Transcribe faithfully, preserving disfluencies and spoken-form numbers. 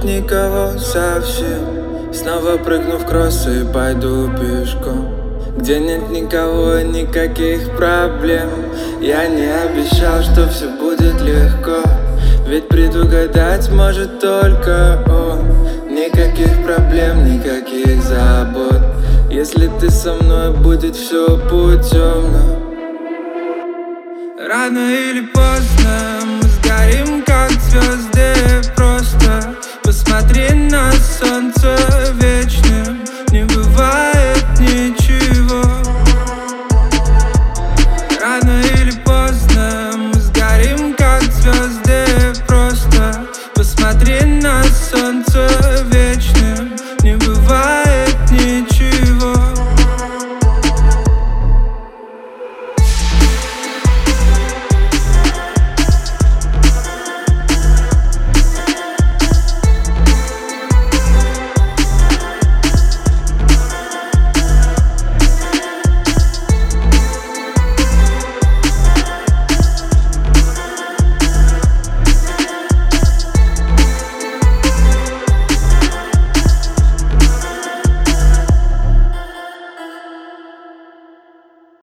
будет никого совсем. Снова прыгну в кроссы и пойду пешком, где нет никого и никаких проблем. Я не обещал, что все будет легко, ведь предугадать может только он. Никаких проблем, никаких забот, если ты со мной, будет все путем. Рано или поздно мы сгорим, как звезды. Просто посмотри на солнце вечным, не бывает ничего. Рано или поздно мы сгорим, как звезды. Просто посмотри на солнце вечным.